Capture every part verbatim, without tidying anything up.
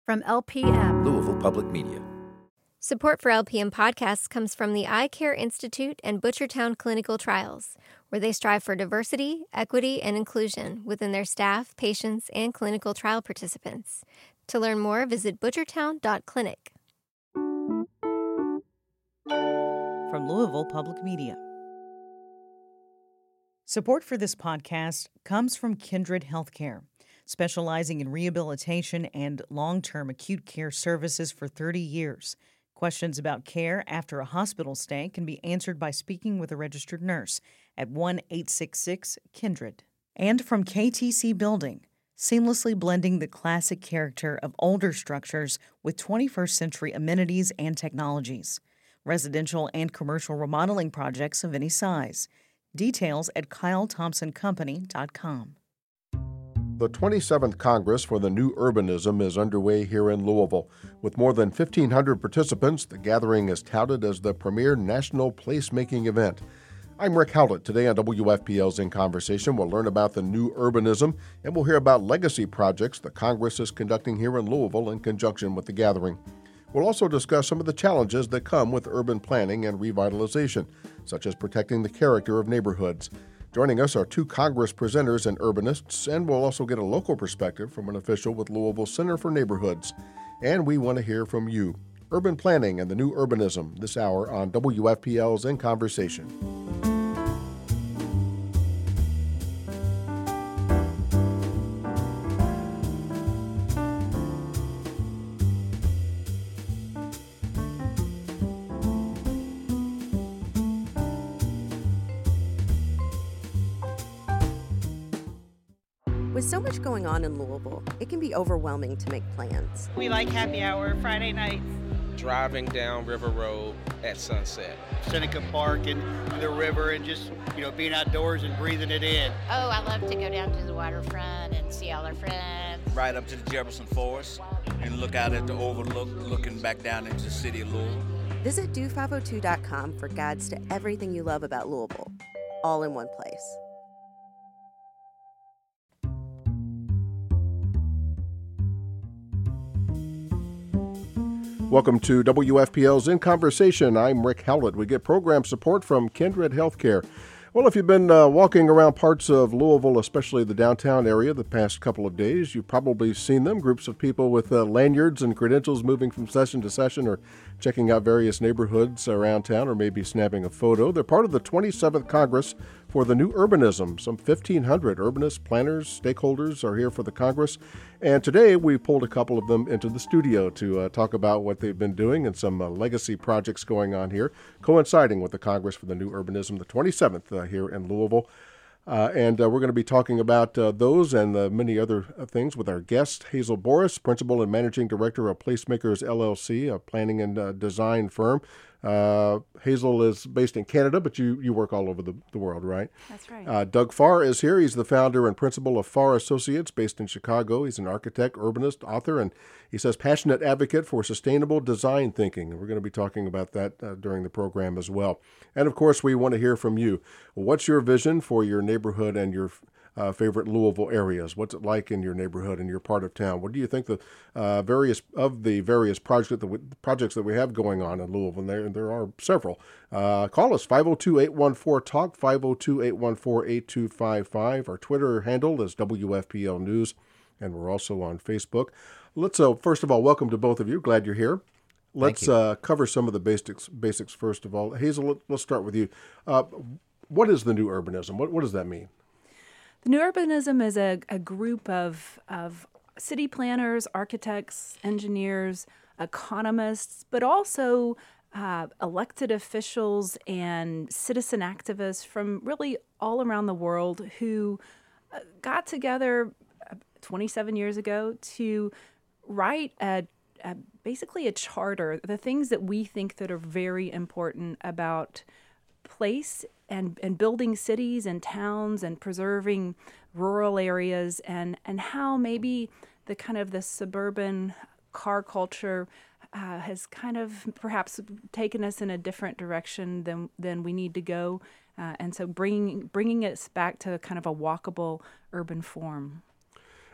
From L P M, Louisville Public Media. Support for L P M podcasts comes from the Eye Care Institute and Butchertown Clinical Trials, where they strive for diversity, equity, and inclusion within their staff, patients, and clinical trial participants. To learn more, visit butchertown dot clinic. From Louisville Public Media. Support for this podcast comes from Kindred Healthcare, specializing in rehabilitation and long-term acute care services for thirty years. Questions about care after a hospital stay can be answered by speaking with a registered nurse at one eight six six Kindred. And from K T C Building, seamlessly blending the classic character of older structures with twenty-first century amenities and technologies. Residential and commercial remodeling projects of any size. Details at kyle thompson company dot com. The twenty-seventh Congress for the New Urbanism is underway here in Louisville. With more than fifteen hundred participants, the gathering is touted as the premier national placemaking event. I'm Rick Howlett. Today on W F P L's In Conversation, we'll learn about the New Urbanism, and we'll hear about legacy projects the Congress is conducting here in Louisville in conjunction with the gathering. We'll also discuss some of the challenges that come with urban planning and revitalization, such as protecting the character of neighborhoods. Joining us are two Congress presenters and urbanists, and we'll also get a local perspective from an official with Louisville Center for Neighborhoods. And we want to hear from you. Urban planning and the new urbanism this hour on W F P L's In Conversation. With so much going on in Louisville, it can be overwhelming to make plans. We like happy hour Friday nights. Driving down River Road at sunset. Seneca Park and the river and just, you know, being outdoors and breathing it in. Oh, I love to go down to the waterfront and see all our friends. Ride up to the Jefferson Forest and look out at the overlook, looking back down into the city of Louisville. Visit do five oh two dot com for guides to everything you love about Louisville, all in one place. Welcome to W F P L's In Conversation. I'm Rick Howlett. We get program support from Kindred Healthcare. Well, if you've been uh, walking around parts of Louisville, especially the downtown area, the past couple of days, you've probably seen them, groups of people with uh, lanyards and credentials moving from session to session or checking out various neighborhoods around town or maybe snapping a photo. They're part of the twenty-seventh Congress for the New Urbanism. Some fifteen hundred urbanists, planners, stakeholders are here for the Congress. And today we pulled a couple of them into the studio to uh, talk about what they've been doing and some uh, legacy projects going on here, coinciding with the Congress for the New Urbanism, the twenty-seventh uh, here in Louisville. Uh, and uh, we're going to be talking about uh, those and uh, many other uh, things with our guest, Hazel Boris, Principal and Managing Director of Placemakers L L C, a planning and uh, design firm. Uh, Hazel is based in Canada, but you, you work all over the, the world, right? That's right. Uh, Doug Farr is here. He's the founder and principal of Farr Associates, based in Chicago. He's an architect, urbanist, author, and he says passionate advocate for sustainable design thinking. And we're going to be talking about that uh, during the program as well. And of course, we want to hear from you. What's your vision for your neighborhood and your Uh, favorite Louisville areas? What's it like in your neighborhood and your part of town? What do you think the uh, various of the various project that we, projects that we have going on in Louisville? And there there are several. Uh, call us five oh two, eight one four, talk, five oh two, eight one four, eight two five five. Our Twitter handle is W F P L News, and we're also on Facebook. Let's uh, first of all, welcome to both of you. Glad you're here. Let's uh, cover some of the basics. Basics first of all. Hazel, let, let's start with you. Uh, what is the new urbanism? What what does that mean? The New Urbanism is a, a group of, of city planners, architects, engineers, economists, but also uh, elected officials and citizen activists from really all around the world who uh, got together twenty-seven years ago to write a, a basically a charter, the things that we think that are very important about place and, and building cities and towns and preserving rural areas, and, and how maybe the kind of the suburban car culture uh, has kind of perhaps taken us in a different direction than than we need to go. Uh, and so bringing bringing us back to kind of a walkable urban form.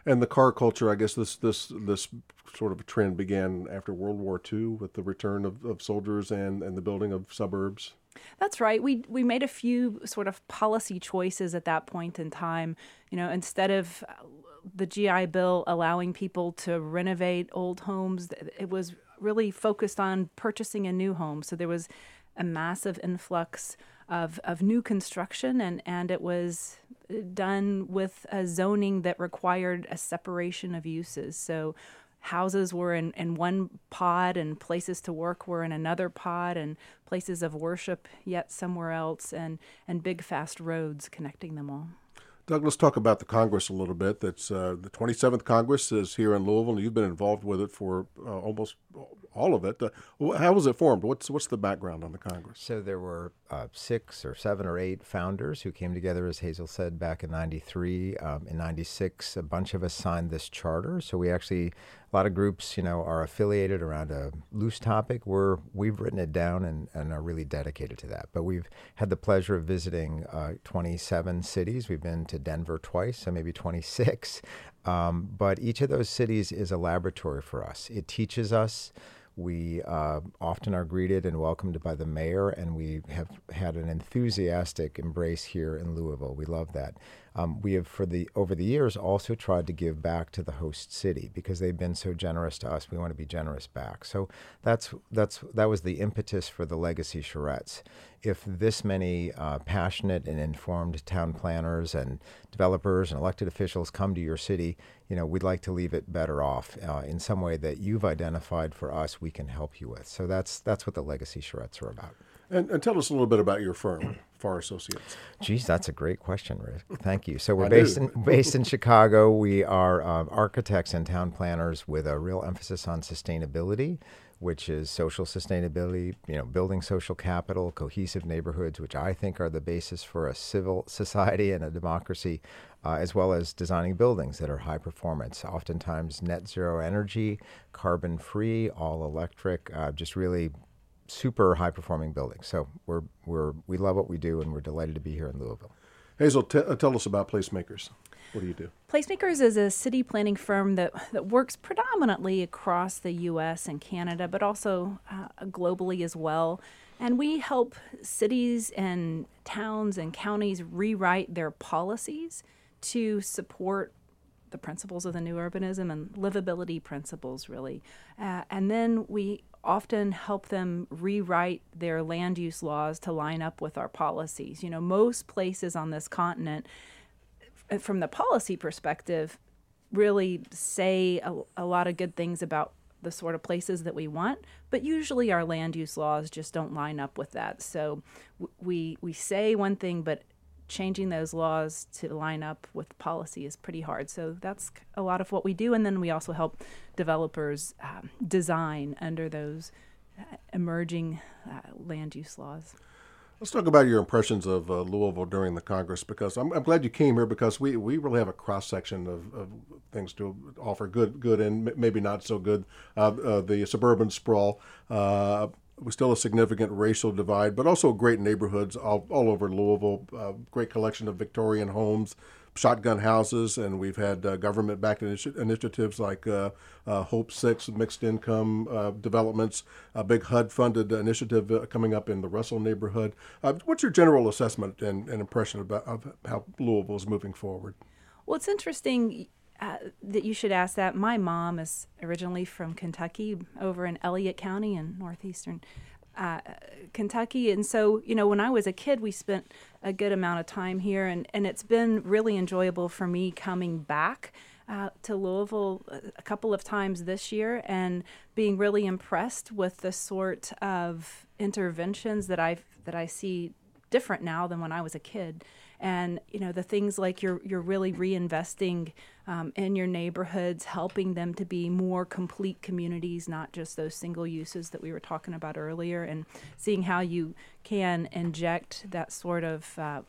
And the car culture, I guess this this this sort of a trend began after World War Two with the return of, of soldiers and, and the building of suburbs. That's right. We we made a few sort of policy choices at that point in time. You know, instead of the G I Bill allowing people to renovate old homes, it was really focused on purchasing a new home. So there was a massive influx of, of new construction, and, and it was done with a zoning that required a separation of uses. So houses were in, in one pod, and places to work were in another pod, and places of worship yet somewhere else, and, and big fast roads connecting them all. Doug, let's talk about the Congress a little bit. That's uh, the twenty-seventh Congress is here in Louisville, and you've been involved with it for uh, almost all of it. Uh, how was it formed? What's what's the background on the Congress? So there were uh, six or seven or eight founders who came together, as Hazel said, back in ninety-three. Um, in ninety-six, a bunch of us signed this charter. So we actually, a lot of groups, you know, are affiliated around a loose topic. We're, we've written it down and, and are really dedicated to that. But we've had the pleasure of visiting uh, twenty-seven cities. We've been to Denver twice, so maybe twenty-six. Um, but each of those cities is a laboratory for us. It teaches us. We uh, often are greeted and welcomed by the mayor, and we have had an enthusiastic embrace here in Louisville. We love that. Um, we have, for the over the years, also tried to give back to the host city because they've been so generous to us. We want to be generous back. So that's that's that was the impetus for the Legacy Charrettes. If this many uh, passionate and informed town planners and developers and elected officials come to your city, you know, we'd like to leave it better off uh, in some way that you've identified for us we can help you with. So that's that's what the Legacy Charrettes are about. And, and tell us a little bit about your firm, Farr Associates. Geez, that's a great question, Rick. Thank you. So we're based in, based in Chicago. We are uh, architects and town planners with a real emphasis on sustainability, which is social sustainability, you know, building social capital, cohesive neighborhoods, which I think are the basis for a civil society and a democracy, uh, as well as designing buildings that are high performance, oftentimes net zero energy, carbon free, all electric, uh, just really super high performing buildings. So we're we're we love what we do, and we're delighted to be here in Louisville. Hazel, t- tell us about Placemakers. What do you do? Placemakers is a city planning firm that, that works predominantly across the U S and Canada, but also uh, globally as well. And we help cities and towns and counties rewrite their policies to support the principles of the new urbanism and livability principles, really. Uh, and then we often help them rewrite their land use laws to line up with our policies. You know, most places on this continent, from the policy perspective, really say a, a lot of good things about the sort of places that we want, but usually our land use laws just don't line up with that. So we we say one thing, but changing those laws to line up with policy is pretty hard. So that's a lot of what we do. And then we also help developers um, design under those uh, emerging uh, land use laws. Let's talk about your impressions of uh, Louisville during the Congress, because I'm, I'm glad you came here, because we, we really have a cross-section of, of things to offer, good good and m- maybe not so good. Uh, uh, the suburban sprawl, uh, was still a significant racial divide, but also great neighborhoods all, all over Louisville, uh, great collection of Victorian homes, shotgun houses, and we've had uh, government-backed initi- initiatives like uh, uh, Hope Six, mixed income uh, developments, a big H U D-funded initiative uh, coming up in the Russell neighborhood. Uh, what's your general assessment and, and impression about of how Louisville is moving forward? Well, it's interesting uh, that you should ask that. My mom is originally from Kentucky, over in Elliott County in northeastern Uh, Kentucky. And so, you know, when I was a kid, we spent a good amount of time here, and, and it's been really enjoyable for me coming back uh, to Louisville a couple of times this year and being really impressed with the sort of interventions that I that I see different now than when I was a kid. And, you know, the things like you're you're really reinvesting um, in your neighborhoods, helping them to be more complete communities, not just those single uses that we were talking about earlier, and seeing how you can inject that sort of uh,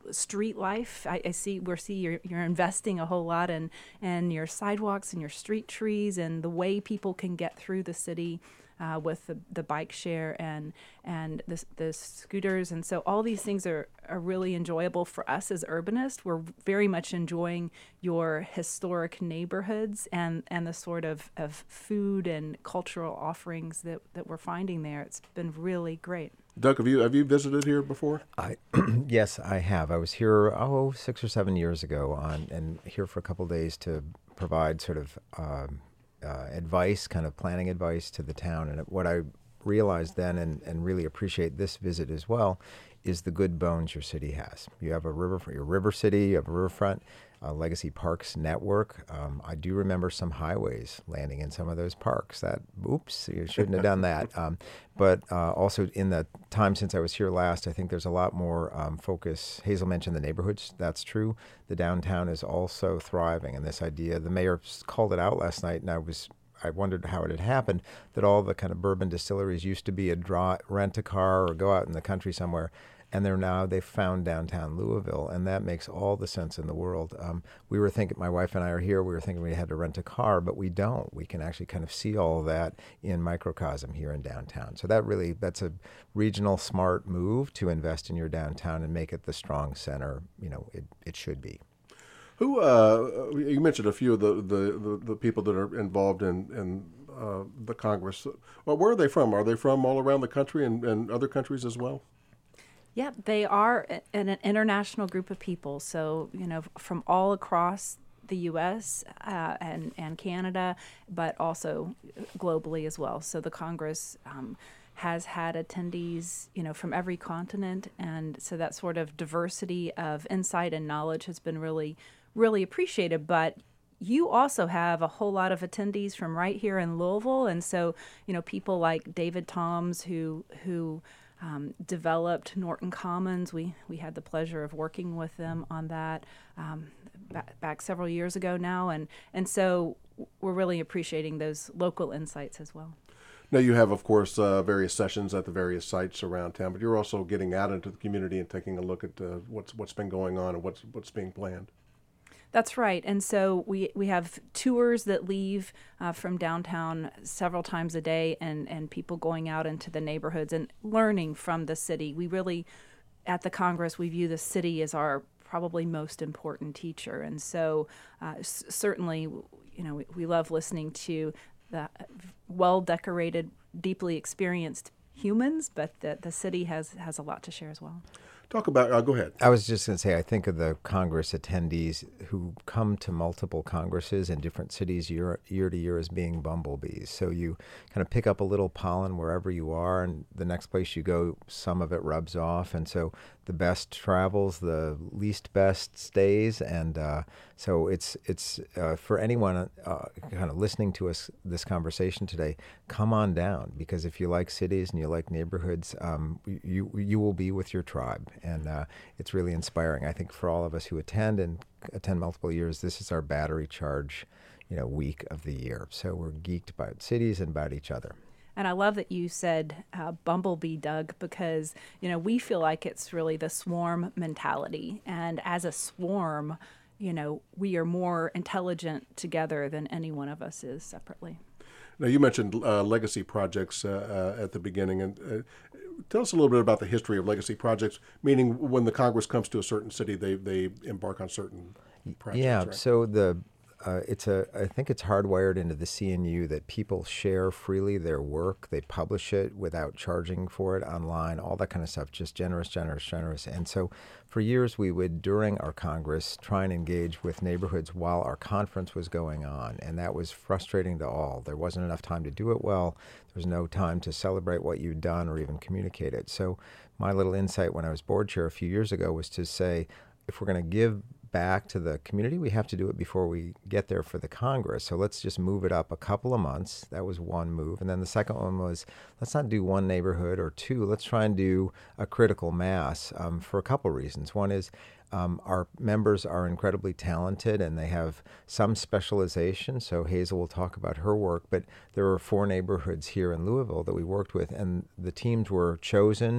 street life. I, I see we see you're, you're investing a whole lot in, in your sidewalks and your street trees and the way people can get through the city. Uh, with the, the bike share and and the, the scooters. And so all these things are, are really enjoyable for us as urbanists. We're very much enjoying your historic neighborhoods and, and the sort of, of food and cultural offerings that, that we're finding there. It's been really great. Doug, have you have you visited here before? I yes, I have. I was here oh six or seven years ago on and here for a couple of days to provide sort of um, Uh, advice, kind of planning advice to the town. And what I realized then, and, and really appreciate this visit as well, is the good bones your city has. You have a river, your river city, you have a riverfront, a legacy parks network. Um, I do remember some highways landing in some of those parks. That, oops, you shouldn't have done that. Um, but uh, also in the time since I was here last, I think there's a lot more um, focus. Hazel mentioned the neighborhoods. That's true. The downtown is also thriving. And this idea, the mayor called it out last night, and I was I wondered how it had happened, that all the kind of bourbon distilleries used to be a draw, rent a car or go out in the country somewhere. And they're now, they've found downtown Louisville, and that makes all the sense in the world. Um, we were thinking, my wife and I are here, we were thinking we had to rent a car, but we don't. We can actually kind of see all of that in microcosm here in downtown. So that really, that's a regional smart move to invest in your downtown and make it the strong center, you know, it, it should be. Who, uh, you mentioned a few of the, the, the, the people that are involved in, in uh, the Congress. Well, where are they from? Are they from all around the country and, and other countries as well? Yeah, they are an, an international group of people. So, you know, from all across the U S uh, and, and Canada, but also globally as well. So the Congress um, has had attendees, you know, from every continent. And so that sort of diversity of insight and knowledge has been really, really appreciated. But you also have a whole lot of attendees from right here in Louisville. And so, you know, people like David Toms, who, who, Um, developed Norton Commons. We we had the pleasure of working with them on that um, back, back several years ago now, and and so we're really appreciating those local insights as well. Now you have, of course, uh, various sessions at the various sites around town, but you're also getting out into the community and taking a look at uh, what's what's been going on and what's what's being planned. That's right. And so we, we have tours that leave uh, from downtown several times a day, and, and people going out into the neighborhoods and learning from the city. We really, at the Congress, we view the city as our probably most important teacher. And so uh, s- certainly, you know, we, we love listening to the well-decorated, deeply experienced humans, but the, the city has, has a lot to share as well. Talk about, uh, go ahead. I was just going to say, I think of the Congress attendees who come to multiple Congresses in different cities year, year to year as being bumblebees. So you kind of pick up a little pollen wherever you are, and the next place you go, some of it rubs off. And so the best travels, the least best stays. And uh, so it's it's uh, for anyone uh, kind of listening to us, this conversation today, come on down, because if you like cities and you like neighborhoods, um, you you will be with your tribe. And uh, it's really inspiring. I think for all of us who attend and attend multiple years, this is our battery charge, you know, week of the year. So we're geeked about cities and about each other. And I love that you said uh, bumblebee, Doug, because, you know, we feel like it's really the swarm mentality. And as a swarm, you know, we are more intelligent together than any one of us is separately. Now, you mentioned uh, legacy projects uh, uh, at the beginning, and uh, tell us a little bit about the history of legacy projects, meaning when the Congress comes to a certain city, they, they embark on certain projects. Yeah, right? so the uh, it's a I think it's hardwired into the C N U that people share freely their work. They publish it without charging for it online, all that kind of stuff, just generous, generous, generous. And so for years we would, during our Congress, try and engage with neighborhoods while our conference was going on, and that was frustrating to all. There wasn't enough time to do it well. There was no time to celebrate what you'd done or even communicate it. So my little insight when I was board chair a few years ago was to say, if we're going to give back to the community, we have to do it before we get there for the Congress. So let's just move it up a couple of months. That was one move. And then the second one was, let's not do one neighborhood or two. Let's try and do a critical mass um, for a couple of reasons. One is um, our members are incredibly talented and they have some specialization. So Hazel will talk about her work, but there were four neighborhoods here in Louisville that we worked with, and the teams were chosen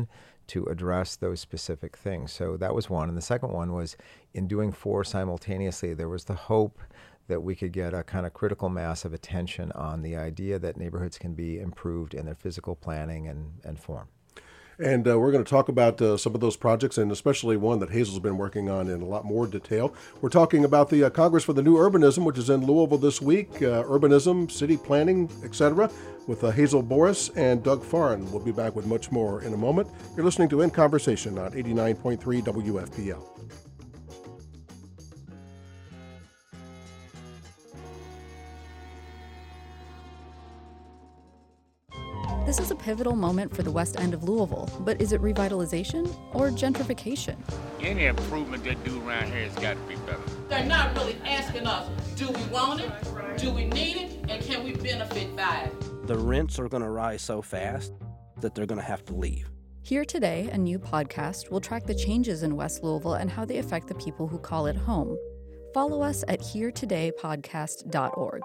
to address those specific things. So that was one. And the second one was in doing four simultaneously, there was the hope that we could get a kind of critical mass of attention on the idea that neighborhoods can be improved in their physical planning and, and form. And uh, we're going to talk about uh, some of those projects, and especially one that Hazel's been working on in a lot more detail. We're talking about the uh, Congress for the New Urbanism, which is in Louisville this week, uh, urbanism, city planning, et cetera, with uh, Hazel Boris and Doug Farr. We'll be back with much more in a moment. You're listening to In Conversation on eighty-nine point three W F P L. This is a pivotal moment for the west end of Louisville, but is it revitalization or gentrification? Any improvement they do around here has got to be better. They're not really asking us, do we want it, do we need it, and can we benefit by it? The rents are going to rise so fast that they're going to have to leave. Here Today, a new podcast, will track the changes in West Louisville and how they affect the people who call it home. Follow us at here today podcast dot org.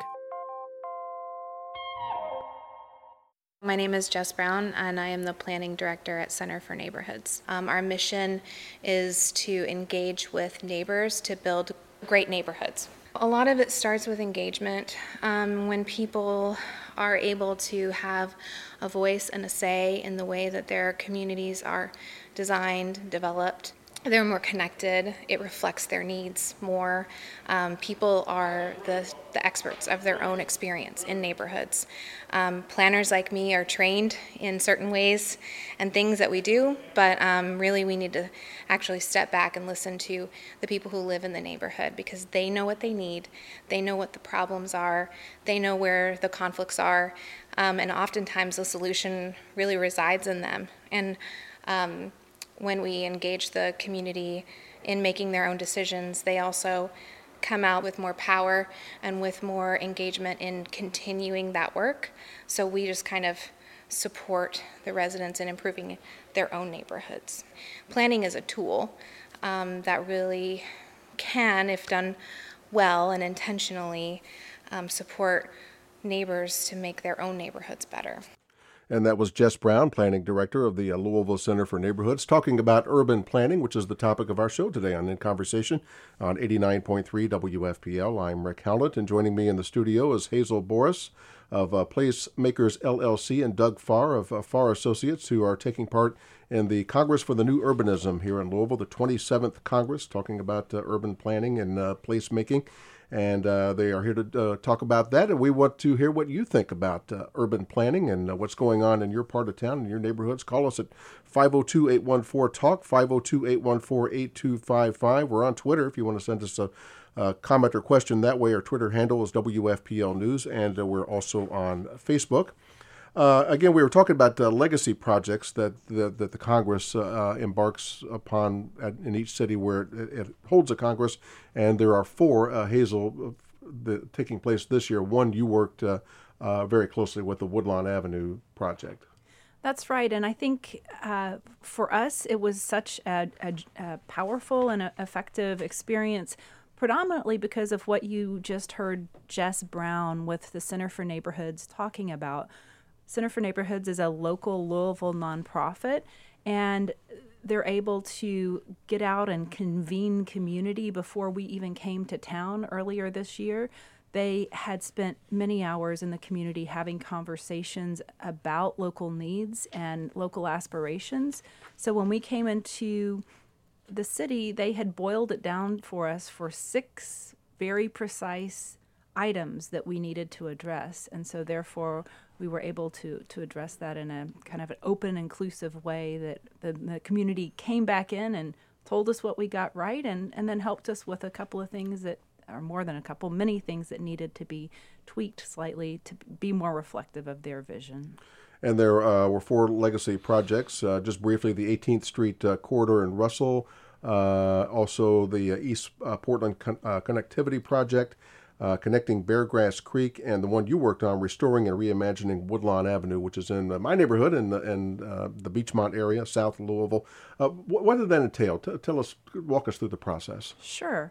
My name is Jess Brown, and I am the Planning Director at Center for Neighborhoods. Um, our mission is to engage with neighbors to build great neighborhoods. A lot of it starts with engagement. Um, when people are able to have a voice and a say in the way that their communities are designed, developed, they're more connected. It reflects their needs more. Um, people are the, the experts of their own experience in neighborhoods. Um, planners like me are trained in certain ways and things that we do, but um, really we need to actually step back and listen to the people who live in the neighborhood, because they know what they need, they know what the problems are, they know where the conflicts are, um, and oftentimes the solution really resides in them. And um, when we engage the community in making their own decisions, they also come out with more power and with more engagement in continuing that work. So we just kind of support the residents in improving their own neighborhoods. Planning is a tool um, that really can, if done well and intentionally, um, support neighbors to make their own neighborhoods better. And that was Jess Brown, Planning Director of the uh, Louisville Center for Neighborhoods, talking about urban planning, which is the topic of our show today on In Conversation on eighty-nine point three W F P L. I'm Rick Howlett, and joining me in the studio is Hazel Boris of uh, Placemakers L L C and Doug Farr of uh, Farr Associates, who are taking part in the Congress for the New Urbanism here in Louisville, the twenty-seventh Congress, talking about uh, urban planning and uh, placemaking. And uh, they are here to uh, talk about that, and we want to hear what you think about uh, urban planning and uh, what's going on in your part of town, in your neighborhoods. Call us at five oh two, eight one four, TALK, five oh two, eight one four, eight two five five. We're on Twitter if you want to send us a, a comment or question that way. Our Twitter handle is W F P L News, and uh, we're also on Facebook. Uh, again, we were talking about uh, legacy projects that the, that the Congress uh, embarks upon at, in each city where it, it holds a Congress, and there are four, uh, Hazel, uh, the, taking place this year. One, you worked uh, uh, very closely with the Woodlawn Avenue project. That's right, and I think uh, for us it was such a, a, a powerful and a effective experience, predominantly because of what you just heard Jess Brown with the Center for Neighborhoods talking about. Center for Neighborhoods is a local Louisville nonprofit, and they're able to get out and convene community before we even came to town earlier this year. They had spent many hours in the community having conversations about local needs and local aspirations. So when we came into the city, they had boiled it down for us for six very precise items that we needed to address. And so therefore, we were able to to address that in a kind of an open, inclusive way that the, the community came back in and told us what we got right, and, and then helped us with a couple of things that, or more than a couple, many things that needed to be tweaked slightly to be more reflective of their vision. And there uh, were four legacy projects. Uh, just briefly, the eighteenth Street uh, corridor in Russell, uh, also the uh, East uh, Portland con- uh, Connectivity Project, Uh, connecting Beargrass Creek, and the one you worked on, restoring and reimagining Woodlawn Avenue, which is in uh, my neighborhood in, in uh, the Beachmont area, south of Louisville. Uh, wh- what did that entail? T- tell us, walk us through the process. Sure.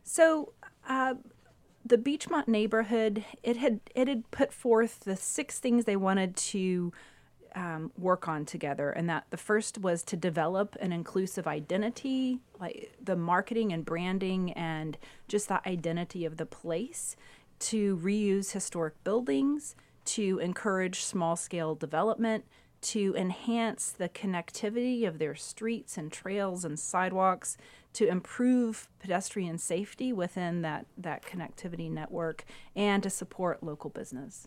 So uh, the Beachmont neighborhood, it had it had put forth the six things they wanted to um, work on together. And that the first was to develop an inclusive identity, like the marketing and branding and just the identity of the place, to reuse historic buildings, to encourage small-scale development, to enhance the connectivity of their streets and trails and sidewalks, to improve pedestrian safety within that, that connectivity network, and to support local business.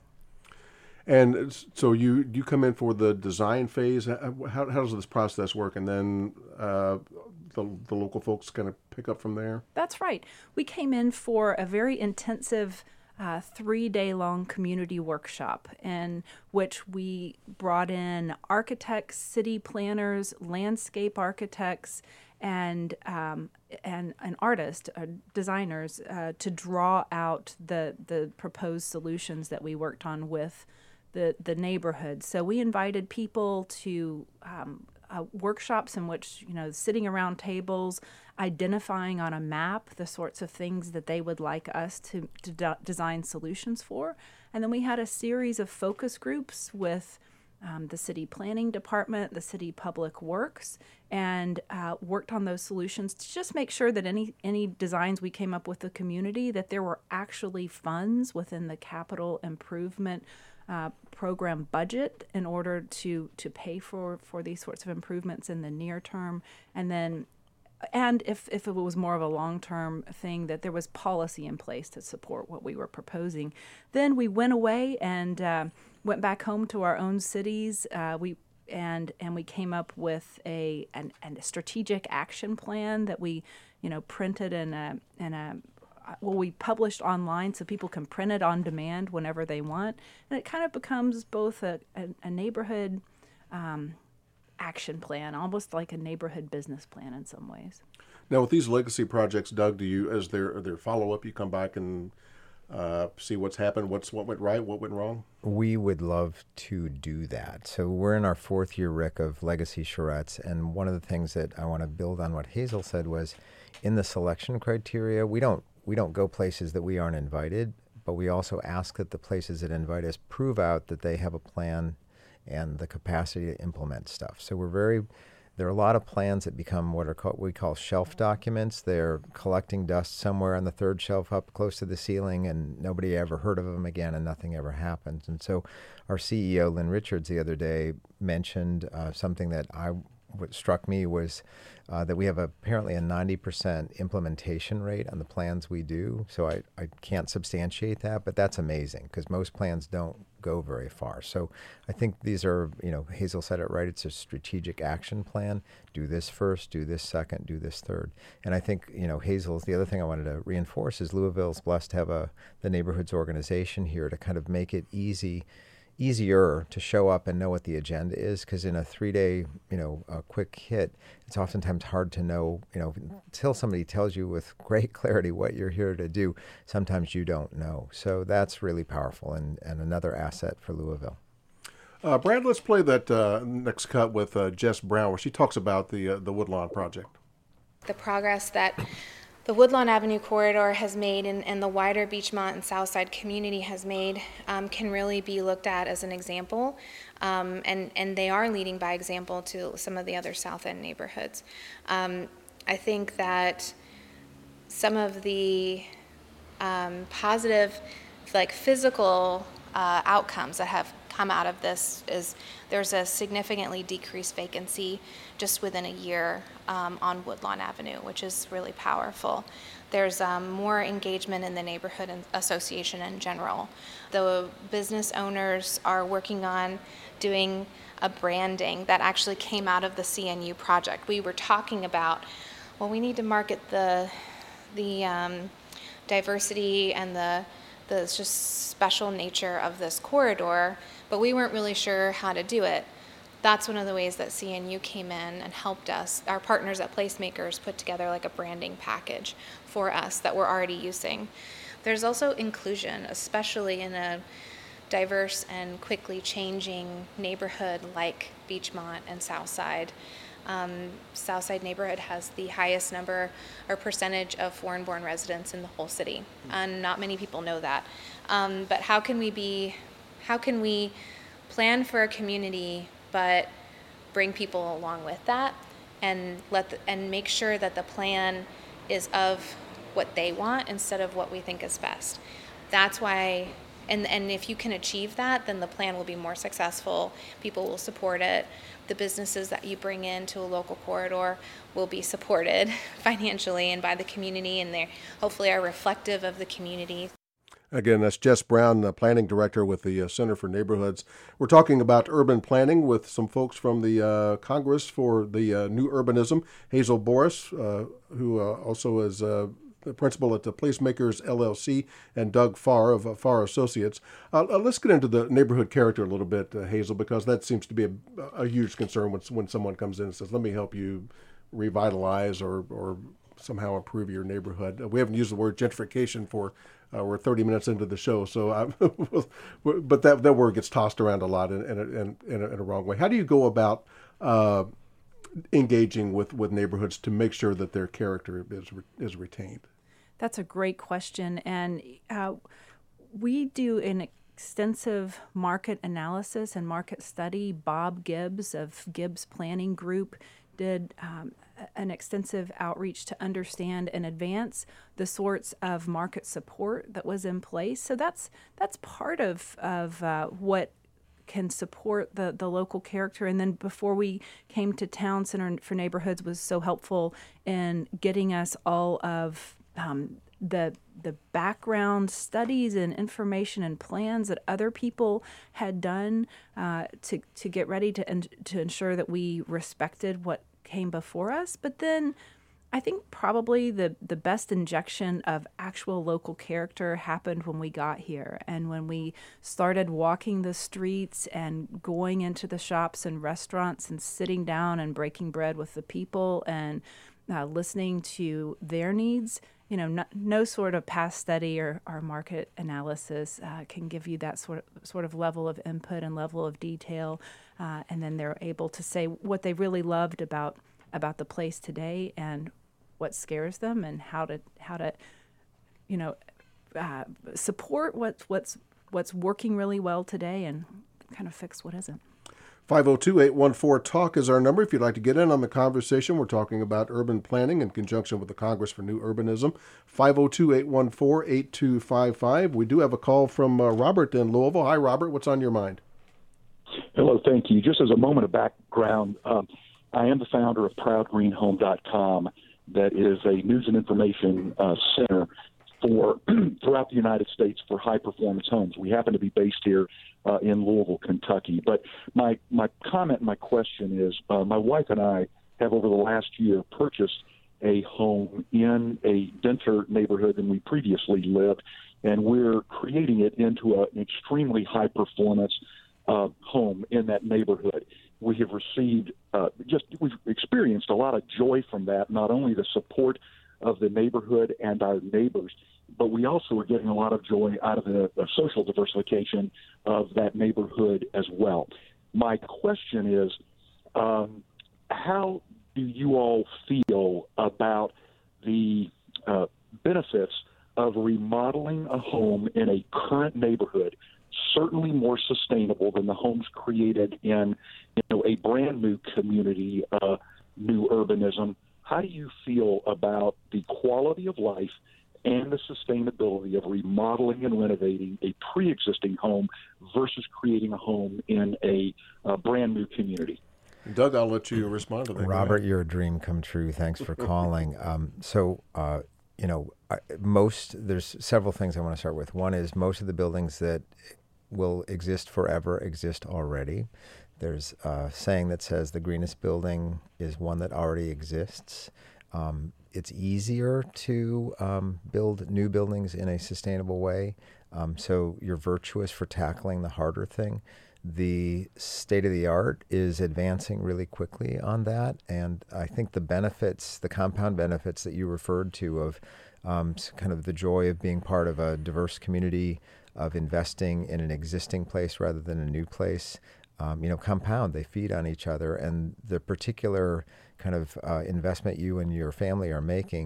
And so you you come in for the design phase. How, how does this process work? And then uh, the, the local folks kind of pick up from there? That's right. We came in for a very intensive Uh, three-day-long community workshop in which we brought in architects, city planners, landscape architects, and um, and, and artists, uh, designers, uh, to draw out the the proposed solutions that we worked on with the the neighborhood. So we invited people to um, uh, workshops in which, you know, sitting around tables, identifying on a map the sorts of things that they would like us to, to de- design solutions for. And then we had a series of focus groups with um, the city planning department, the city public works, and uh, worked on those solutions to just make sure that any, any designs we came up with the community, that there were actually funds within the capital improvement Uh, program budget in order to to pay for, for these sorts of improvements in the near term, and then and if, if it was more of a long-term thing, that there was policy in place to support what we were proposing. Then we went away and uh, went back home to our own cities. Uh, we and and we came up with a an, an a strategic action plan that we, you know, printed in a in a well, we published online so people can print it on demand whenever they want. And it kind of becomes both a, a, a neighborhood um, action plan, almost like a neighborhood business plan in some ways. Now, with these legacy projects, Doug, do you, as their their follow-up, you come back and uh, see what's happened, what's what went right, what went wrong? We would love to do that. So we're in our fourth year, Rick, of Legacy Charrettes, and one of the things that I want to build on what Hazel said was, in the selection criteria, we don't We don't go places that we aren't invited, but we also ask that the places that invite us prove out that they have a plan and the capacity to implement stuff. So we're very, there are a lot of plans that become what are called, we call shelf documents. They're collecting dust somewhere on the third shelf up close to the ceiling, and nobody ever heard of them again, and nothing ever happens. And so our C E O, Lynn Richards, the other day mentioned uh, something that I what struck me was uh, that we have apparently a ninety percent implementation rate on the plans we do. So I, I can't substantiate that, but that's amazing because most plans don't go very far. So I think these are, you know, Hazel said it right. It's a strategic action plan. Do this first, do this second, do this third. And I think, you know, Hazel's, the other thing I wanted to reinforce is Louisville's blessed to have a the neighborhoods organization here to kind of make it easy easier to show up and know what the agenda is, because in a three-day, you know, a quick hit, it's oftentimes hard to know, you know, until somebody tells you with great clarity what you're here to do, sometimes you don't know. So that's really powerful and, and another asset for Louisville. Uh, Brad, let's play that uh, next cut with uh, Jess Brown, where she talks about the uh, the Woodlawn project. The progress that the Woodlawn Avenue corridor has made and, and the wider Beachmont and Southside community has made um, can really be looked at as an example, um, and, and they are leading by example to some of the other South End neighborhoods. Um, I think that some of the um, positive, like physical uh, outcomes that have come out of this is there's a significantly decreased vacancy just within a year um, on Woodlawn Avenue, which is really powerful. There's um, more engagement in the neighborhood association in general. The business owners are working on doing a branding that actually came out of the C N U project. We were talking about, well, we need to market the the um, diversity and the the just special nature of this corridor, but we weren't really sure how to do it. That's one of the ways that C N U came in and helped us. Our partners at Placemakers put together like a branding package for us that we're already using. There's also inclusion, especially in a diverse and quickly changing neighborhood like Beachmont and Southside. Um, Southside neighborhood has the highest number or percentage of foreign-born residents in the whole city, and not many people know that. Um, but how can we be, how can we plan for a community, but bring people along with that, and let the, and make sure that the plan is of what they want instead of what we think is best. That's why, and, and if you can achieve that, then the plan will be more successful. People will support it. The businesses that you bring into a local corridor will be supported financially and by the community, and they hopefully are reflective of the community. Again, that's Jess Brown, the planning director with the uh, Center for Neighborhoods. We're talking about urban planning with some folks from the uh, Congress for the uh, New Urbanism, Hazel Boris, uh, who uh, also is uh, the principal at the Placemakers L L C, and Doug Farr of uh, Farr Associates. Uh, uh, let's get into the neighborhood character a little bit, uh, Hazel, because that seems to be a, a huge concern when when someone comes in and says, let me help you revitalize or, or somehow improve your neighborhood. Uh, we haven't used the word gentrification for Uh, we're thirty minutes into the show, so I'm, but that that word gets tossed around a lot in, in, in, in, a, in a wrong way. How do you go about uh, engaging with, with neighborhoods to make sure that their character is is retained? That's a great question, and uh, we do an extensive market analysis and market study. Bob Gibbs of Gibbs Planning Group did um, an extensive outreach to understand in advance the sorts of market support that was in place. So that's that's part of of uh, what can support the, the local character. And then before we came to Town Center for Neighborhoods was so helpful in getting us all of um, the the background studies and information and plans that other people had done uh, to to get ready to and to ensure that we respected what came before us. But then I think probably the, the best injection of actual local character happened when we got here and when we started walking the streets and going into the shops and restaurants and sitting down and breaking bread with the people and uh, listening to their needs. You know, no, no sort of past study or, or market analysis uh, can give you that sort of, sort of level of input and level of detail. Uh, and then they're able to say what they really loved about about the place today and what scares them and how to how to, you know, uh, support what's what's what's working really well today and kind of fix what isn't. five oh two, eight one four, TALK is our number. If you'd like to get in on the conversation, we're talking about urban planning in conjunction with the Congress for New Urbanism. five oh two, eight one four, eight two five five. We do have a call from uh, Robert in Louisville. Hi, Robert. What's on your mind? Hello, thank you. Just as a moment of background, um, I am the founder of proud green home dot com. That is a news and information uh, center for throughout the United States for high-performance homes. We happen to be based here uh, in Louisville, Kentucky. But my, my comment, my question is, uh, my wife and I have over the last year purchased a home in a denser neighborhood than we previously lived, and we're creating it into a, an extremely high-performance uh, home in that neighborhood. We have received uh, just we've experienced a lot of joy from that, not only the support of the neighborhood and our neighbors, but we also are getting a lot of joy out of the, the social diversification of that neighborhood as well. My question is, um, how do you all feel about the uh, benefits of remodeling a home in a current neighborhood, certainly more sustainable than the homes created in, you know, a brand new community, uh, new urbanism? How do you feel about the quality of life and the sustainability of remodeling and renovating a pre-existing home versus creating a home in a, a brand new community? Doug, I'll let you respond to that. Robert, you're a dream come true. Thanks for calling. um, so, uh, you know, most, there's several things I want to start with. One is most of the buildings that will exist forever exist already. There's a saying that says the greenest building is one that already exists. Um, it's easier to um, build new buildings in a sustainable way. Um, so you're virtuous for tackling the harder thing. The state of the art is advancing really quickly on that. And I think the benefits, the compound benefits that you referred to of um, kind of the joy of being part of a diverse community, of investing in an existing place rather than a new place, um, you know, compound. They feed on each other. And the particular kind of uh, investment you and your family are making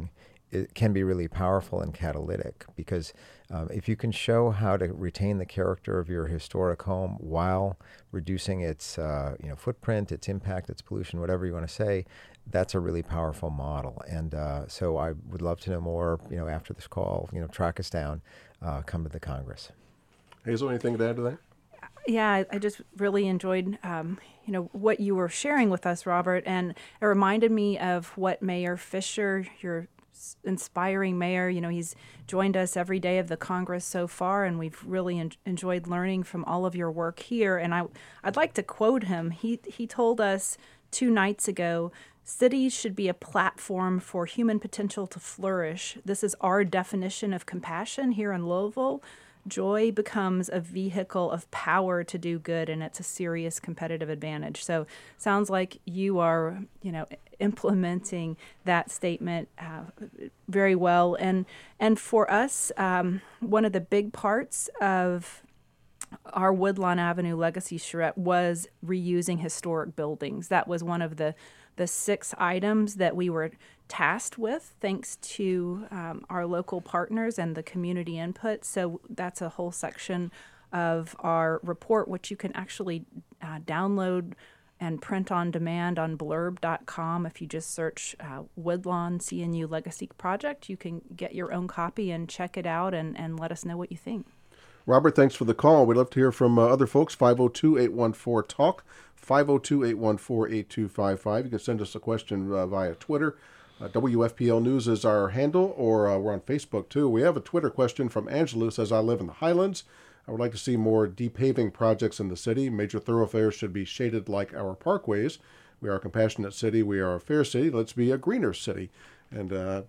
it can be really powerful and catalytic, because um, if you can show how to retain the character of your historic home while reducing its uh, you know footprint, its impact, its pollution, whatever you want to say, that's a really powerful model. And uh, so I would love to know more. You know, after this call, you know, track us down, uh, come to the Congress. Hazel, anything to add to that? Yeah, I, I just really enjoyed, um, you know, what you were sharing with us, Robert, and it reminded me of what Mayor Fisher, your inspiring mayor, you know, he's joined us every day of the Congress so far, and we've really en- enjoyed learning from all of your work here. And I, I'd like to quote him. He he told us two nights ago, cities should be a platform for human potential to flourish. This is our definition of compassion here in Louisville. Joy becomes a vehicle of power to do good, and it's a serious competitive advantage. So sounds like you are, you know, implementing that statement uh, very well. And and for us, um, one of the big parts of our Woodlawn Avenue legacy charrette was reusing historic buildings. That was one of the the six items that we were tasked with, thanks to um, our local partners and the community input. So that's a whole section of our report, which you can actually uh, download and print on demand on blurb dot com. If you just search uh, Woodlawn C N U Legacy Project, you can get your own copy and check it out and, and let us know what you think. Robert, thanks for the call. We'd love to hear from uh, other folks. five oh two, eight one four, talk, five oh two, eight one four, eight two five five. You can send us a question uh, via Twitter. Uh, W F P L News is our handle, or uh, we're on Facebook too. We have a Twitter question from Angela, who says, I live in the Highlands. I would like to see more depaving projects in the city. Major thoroughfares should be shaded like our parkways. We are a compassionate city. We are a fair city. Let's be a greener city. And uh,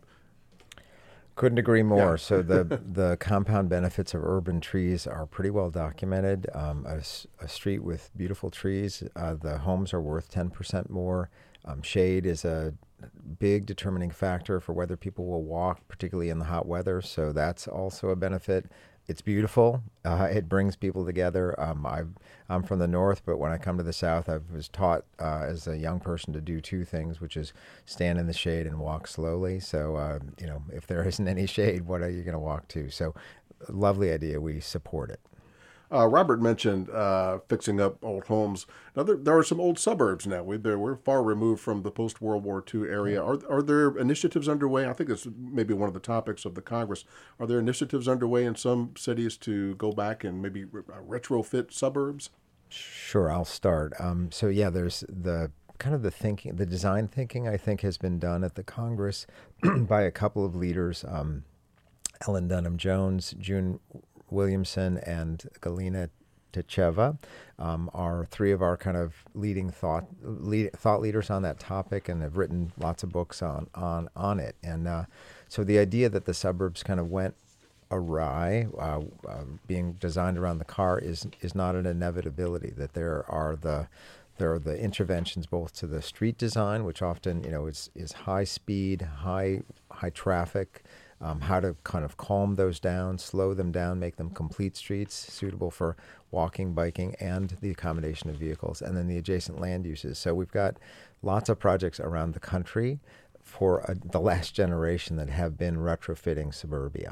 couldn't agree more. Yeah. So the the compound benefits of urban trees are pretty well documented. Um, a, a street with beautiful trees, uh, the homes are worth ten percent more. Um, shade is a big determining factor for whether people will walk, particularly in the hot weather. So that's also a benefit. It's beautiful. Uh, it brings people together. Um, I've, I'm from the north, but when I come to the south, I was taught uh, as a young person to do two things, which is stand in the shade and walk slowly. So, uh, you know, if there isn't any shade, what are you going to walk to? So, lovely idea. We support it. Uh, Robert mentioned uh, fixing up old homes. Now, there, there are some old suburbs now. We, there, we're far removed from the post-World War Two area. Are, are there initiatives underway? I think it's maybe one of the topics of the Congress. Are there initiatives underway in some cities to go back and maybe re- retrofit suburbs? Sure, I'll start. Um, so, yeah, there's the kind of the thinking, the design thinking, I think, has been done at the Congress by a couple of leaders, um, Ellen Dunham Jones, June Williamson, and Galina Tacheva um, are three of our kind of leading thought lead, thought leaders on that topic, and have written lots of books on on on it. And uh, so the idea that the suburbs kind of went awry, uh, uh, being designed around the car, is is not an inevitability. That there are the there are the interventions both to the street design, which often you know is is high speed, high high traffic. Um, how to kind of calm those down, slow them down, make them complete streets suitable for walking, biking, and the accommodation of vehicles, and then the adjacent land uses. So we've got lots of projects around the country for uh, the last generation that have been retrofitting suburbia.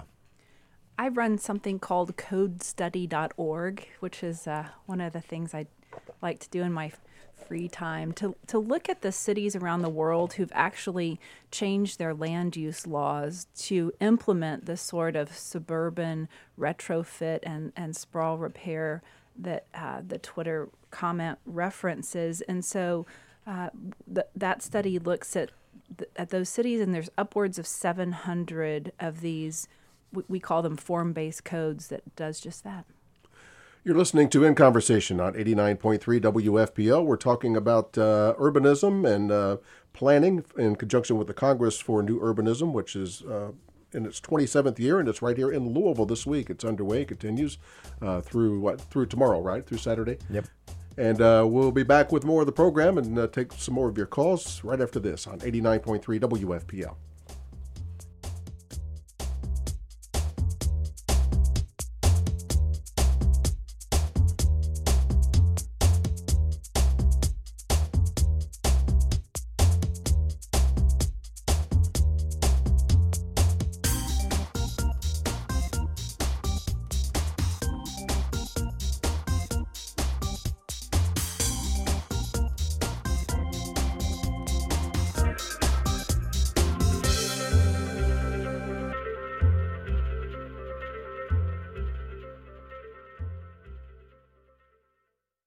I run something called code study dot org, which is uh, one of the things I like to do in my free time, to to look at the cities around the world who've actually changed their land use laws to implement this sort of suburban retrofit and, and sprawl repair that uh, the Twitter comment references. And so uh, th- that study looks at th- at those cities, and there's upwards of seven hundred of these, we, we call them form-based codes, that does just that. You're listening to In Conversation on eighty-nine point three W F P L. We're talking about uh, urbanism and uh, planning in conjunction with the Congress for New Urbanism, which is uh, in its twenty-seventh year, and it's right here in Louisville this week. It's underway, continues uh, through what through tomorrow, right? Through Saturday? Yep. And uh, we'll be back with more of the program and uh, take some more of your calls right after this on eighty-nine point three W F P L.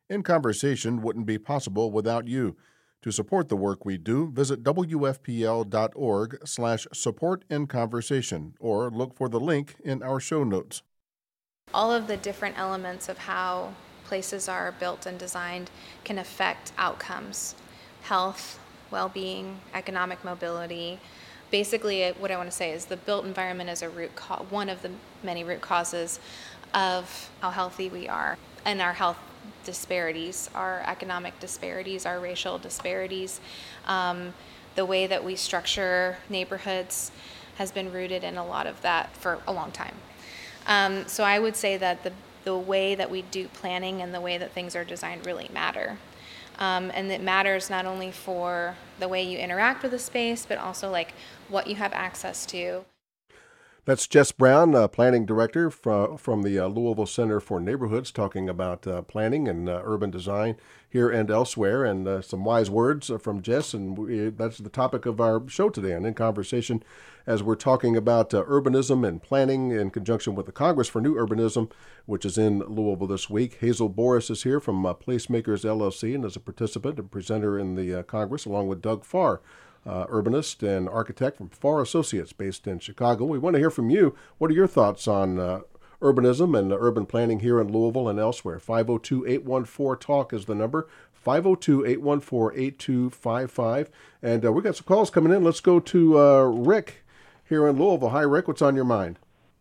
In Conversation wouldn't be possible without you. To support the work we do, visit W F P L dot org slash support in conversation or look for the link in our show notes. All of the different elements of how places are built and designed can affect outcomes, health, well-being, economic mobility. Basically, what I want to say is the built environment is a root co- one of the many root causes of how healthy we are and our health disparities, our economic disparities, our racial disparities. Um, the way that we structure neighborhoods has been rooted in a lot of that for a long time. Um, so I would say that the, the way that we do planning and the way that things are designed really matter. Um, and it matters not only for the way you interact with the space, but also like what you have access to. That's Jess Brown, uh, Planning Director from, from the uh, Louisville Center for Neighborhoods, talking about uh, planning and uh, urban design here and elsewhere, and uh, some wise words from Jess, and we, that's the topic of our show today and In Conversation, as we're talking about uh, urbanism and planning in conjunction with the Congress for New Urbanism, which is in Louisville this week. Hazel Boris is here from uh, Placemakers L L C and is a participant and presenter in the uh, Congress, along with Doug Farr, Uh, urbanist and architect from Farr Associates based in Chicago. We want to hear from you. What are your thoughts on uh, urbanism and uh, urban planning here in Louisville and elsewhere? five oh two, eight one four, talk is the number, five oh two, eight one four, eight two five five. And uh, we got some calls coming in. Let's go to uh, Rick here in Louisville. Hi, Rick. What's on your mind?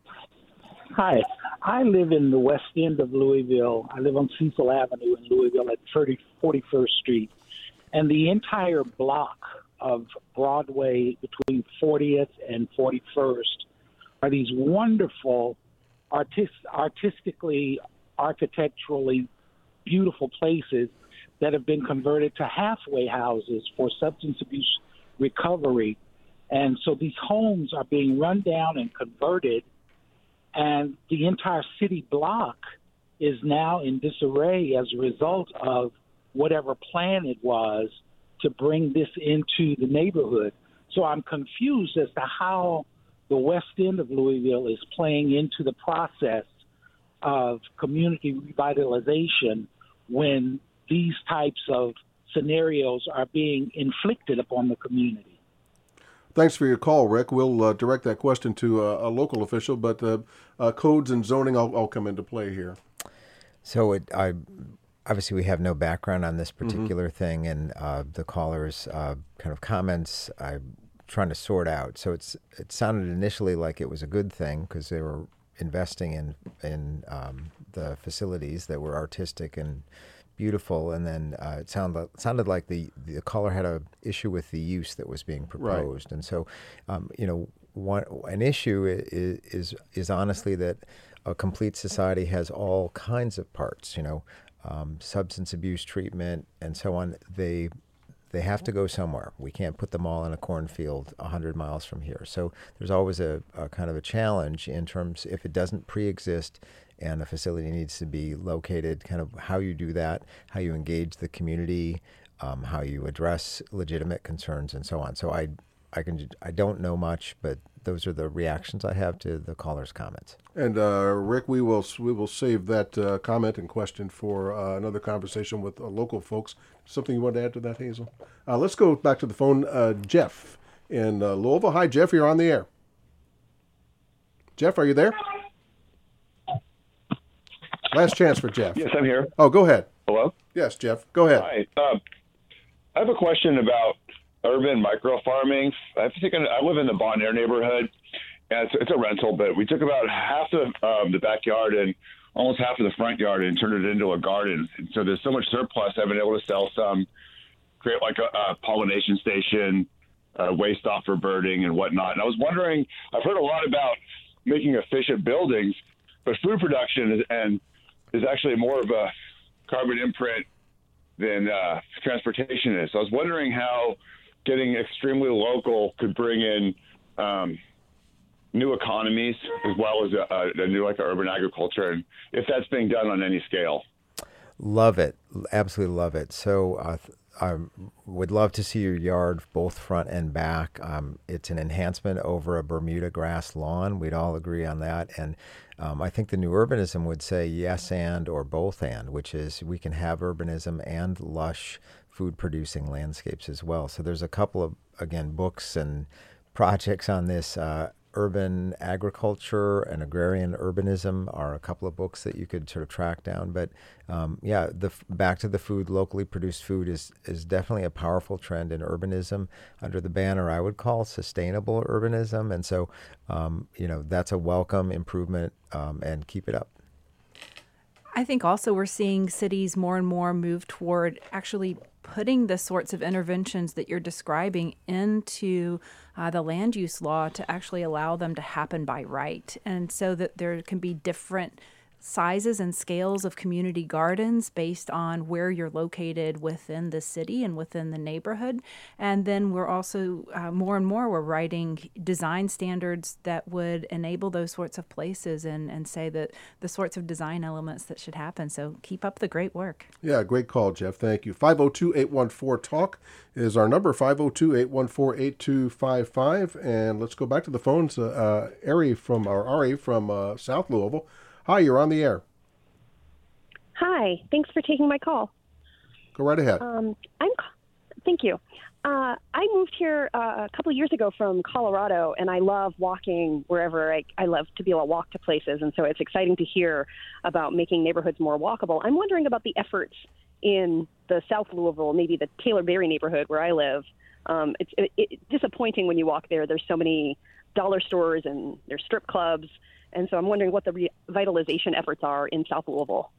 Hi. I live in the west end of Louisville. I live on Cecil Avenue in Louisville at forty-first Street. And the entire block of Broadway between fortieth and forty-first are these wonderful, artist, artistically, architecturally beautiful places that have been converted to halfway houses for substance abuse recovery. And so these homes are being run down and converted, and the entire city block is now in disarray as a result of whatever plan it was to bring this into the neighborhood. So I'm confused as to how the west end of Louisville is playing into the process of community revitalization when these types of scenarios are being inflicted upon the community. Thanks for your call, Rick. We'll uh, direct that question to uh, a local official, but uh, uh, codes and zoning all, all come into play here. So it, I... Obviously, we have no background on this particular mm-hmm. thing, and uh, the caller's uh, kind of comments I'm trying to sort out. So it's it sounded initially like it was a good thing because they were investing in in um, the facilities that were artistic and beautiful, and then uh, it sounded it sounded like the the caller had a issue with the use that was being proposed, right. And so um, you know one an issue is, is is honestly that a complete society has all kinds of parts, you know. Um, substance abuse treatment and so on, they they have to go somewhere. We can't put them all in a cornfield one hundred miles from here. So there's always a, a kind of a challenge in terms, if it doesn't pre-exist and a facility needs to be located, kind of how you do that, how you engage the community, um, how you address legitimate concerns and so on. So I I can I don't know much, but those are the reactions I have to the caller's comments. And uh, Rick, we will we will save that uh, comment and question for uh, another conversation with uh, local folks. Something you want to add to that, Hazel? Uh, let's go back to the phone. Uh, Jeff in uh, Louisville. Hi, Jeff. You're on the air. Jeff, are you there? Last chance for Jeff. Yes, I'm here. Oh, go ahead. Hello? Yes, Jeff. Go ahead. Hi. Uh, I have a question about urban micro farming. I think I live in the Bon Air neighborhood, and it's, it's a rental, but we took about half of um, the backyard and almost half of the front yard and turned it into a garden. And so there's so much surplus, I've been able to sell some, create like a, a pollination station, uh, waste off for birding and whatnot. And I was wondering, I've heard a lot about making efficient buildings, but food production is, and is actually more of a carbon imprint than uh, transportation is. So I was wondering how getting extremely local could bring in um, new economies as well as a, a new like urban agriculture, and if that's being done on any scale. Love it. Absolutely love it. So uh, I would love to see your yard, both front and back. Um, it's an enhancement over a Bermuda grass lawn. We'd all agree on that. And um, I think the new urbanism would say yes and or both and, which is we can have urbanism and lush food-producing landscapes as well. So there's a couple of, again, books and projects on this. Uh, Urban Agriculture and Agrarian Urbanism are a couple of books that you could sort of track down. But um, yeah, the back to the food, locally produced food is is definitely a powerful trend in urbanism under the banner I would call sustainable urbanism. And so, um, you know, that's a welcome improvement, um, and keep it up. I think also we're seeing cities more and more move toward actually putting the sorts of interventions that you're describing into uh, the land use law to actually allow them to happen by right. And so that there can be different sizes and scales of community gardens based on where you're located within the city and within the neighborhood. And then we're also uh, more and more we're writing design standards that would enable those sorts of places and, and say that the sorts of design elements that should happen. So keep up the great work. Yeah, great call, Jeff. Thank you. five oh two, eight one four, talk is our number, five oh two, eight one four, eight two five five. And let's go back to the phones. Uh, uh, Ari from, or Ari from uh, South Louisville. Hi, you're on the air. Hi, thanks for taking my call. Go right ahead. Um, I'm. Thank you. Uh, I moved here uh, a couple of years ago from Colorado, and I love walking wherever I, I love to be able to walk to places, and so it's exciting to hear about making neighborhoods more walkable. I'm wondering about the efforts in the South Louisville, maybe the Taylor Berry neighborhood where I live. Um, it's it, it, disappointing when you walk there. There's so many dollar stores and there's strip clubs. And so I'm wondering what the revitalization efforts are in South Louisville.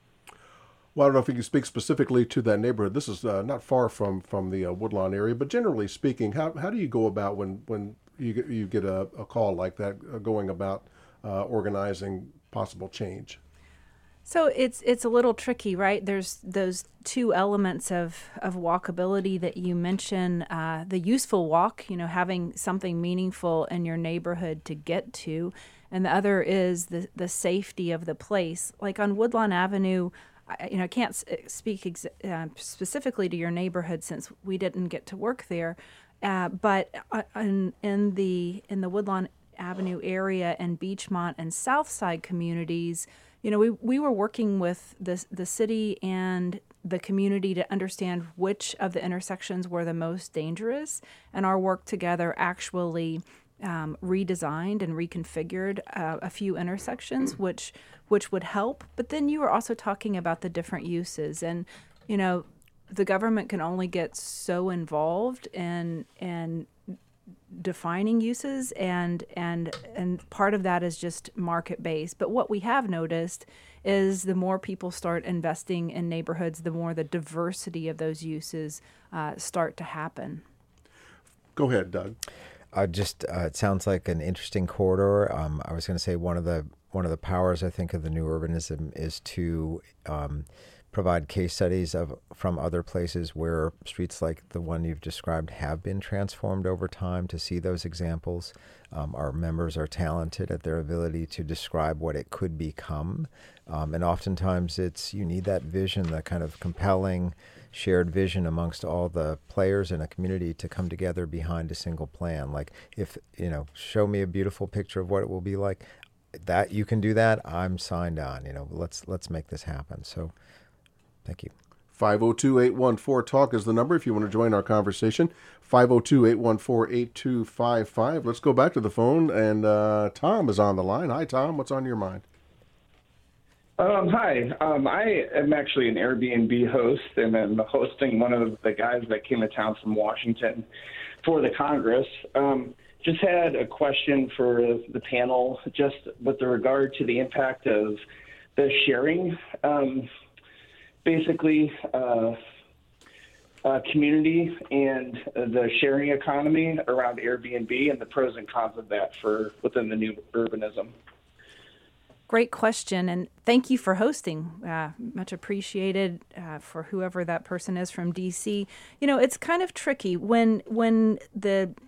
Well, I don't know if you can speak specifically to that neighborhood. This is uh, not far from, from the uh, Woodlawn area, but generally speaking, how how do you go about when, when you get, you get a, a call like that, uh, going about uh, organizing possible change? So it's it's a little tricky, right? There's those two elements of, of walkability that you mentioned, uh, the useful walk, you know, having something meaningful in your neighborhood to get to, and the other is the, the safety of the place. Like on Woodlawn Avenue, I, you know, I can't speak ex- uh, specifically to your neighborhood since we didn't get to work there, uh, but in, in the in the Woodlawn Avenue area and Beachmont and Southside communities, you know, we, we were working with the, the city and the community to understand which of the intersections were the most dangerous, and our work together actually um, redesigned and reconfigured uh, a few intersections, which which would help. But then you were also talking about the different uses, and, you know, the government can only get so involved in in defining uses, and and and part of that is just market based. But what we have noticed is the more people start investing in neighborhoods, the more the diversity of those uses uh, start to happen. Go ahead, Doug. Uh, just uh, it sounds like an interesting corridor. Um, I was going to say one of the one of the powers I think of the new urbanism is to um, provide case studies of from other places where streets like the one you've described have been transformed over time, to see those examples. Um, our members are talented at their ability to describe what it could become. Um, and oftentimes it's you need that vision, that kind of compelling shared vision amongst all the players in a community to come together behind a single plan. Like, if, you know, show me a beautiful picture of what it will be like, that you can do that, I'm signed on. You know, let's let's make this happen. So thank you. five oh two, eight one four, talk is the number if you want to join our conversation. five oh two, eight one four, eight two five five. Let's go back to the phone, and uh, Tom is on the line. Hi, Tom. What's on your mind? Um, hi. Um, I am actually an Airbnb host, and I'm hosting one of the guys that came to town from Washington for the Congress. Um, just had a question for the panel, just with regard to the impact of the sharing. Um, basically uh, uh, community and the sharing economy around Airbnb and the pros and cons of that for within the new urbanism. Great question, and thank you for hosting. Uh, much appreciated uh, for whoever that person is from D C. You know, it's kind of tricky when when the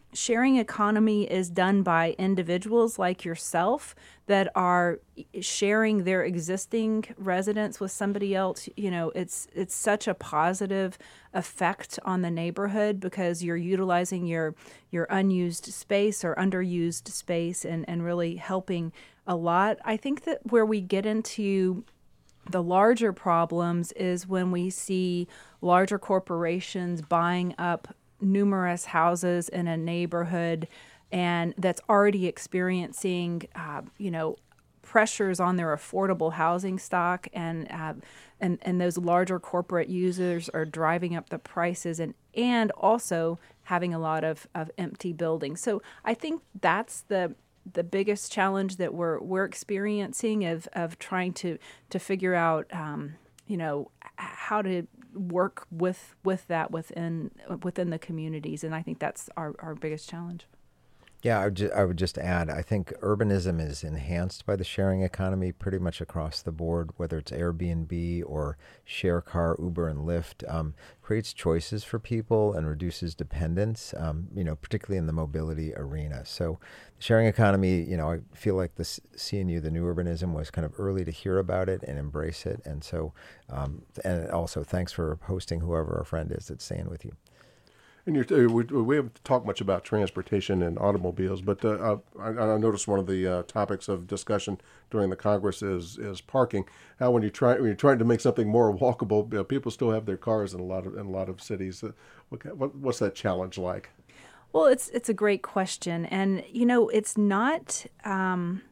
sharing economy is done by individuals like yourself that are sharing their existing residence with somebody else. You know, it's it's such a positive effect on the neighborhood because you're utilizing your your unused space or underused space and, and really helping a lot. I think that where we get into the larger problems is when we see larger corporations buying up numerous houses in a neighborhood and that's already experiencing, uh, you know, pressures on their affordable housing stock, and uh, and and those larger corporate users are driving up the prices and and also having a lot of, of empty buildings. So I think that's the the biggest challenge that we're we're experiencing of of trying to to figure out, um, you know, how to work with with that within within the communities, and I think that's our, our biggest challenge. Yeah, I would, ju- I would just add, I think urbanism is enhanced by the sharing economy pretty much across the board, whether it's Airbnb or share car, Uber and Lyft, um, creates choices for people and reduces dependence, um, you know, particularly in the mobility arena. So the sharing economy, you know, I feel like the C N U, the new urbanism, was kind of early to hear about it and embrace it. And so, um, and also thanks for hosting whoever our friend is that's staying with you. And you're, we, we haven't talked much about transportation and automobiles, but uh, I, I noticed one of the uh, topics of discussion during the Congress is is parking. How when you try when you're trying to make something more walkable, you know, people still have their cars in a lot of in a lot of cities. Uh, what, what what's that challenge like? Well, it's it's a great question, and you know, it's not. Um,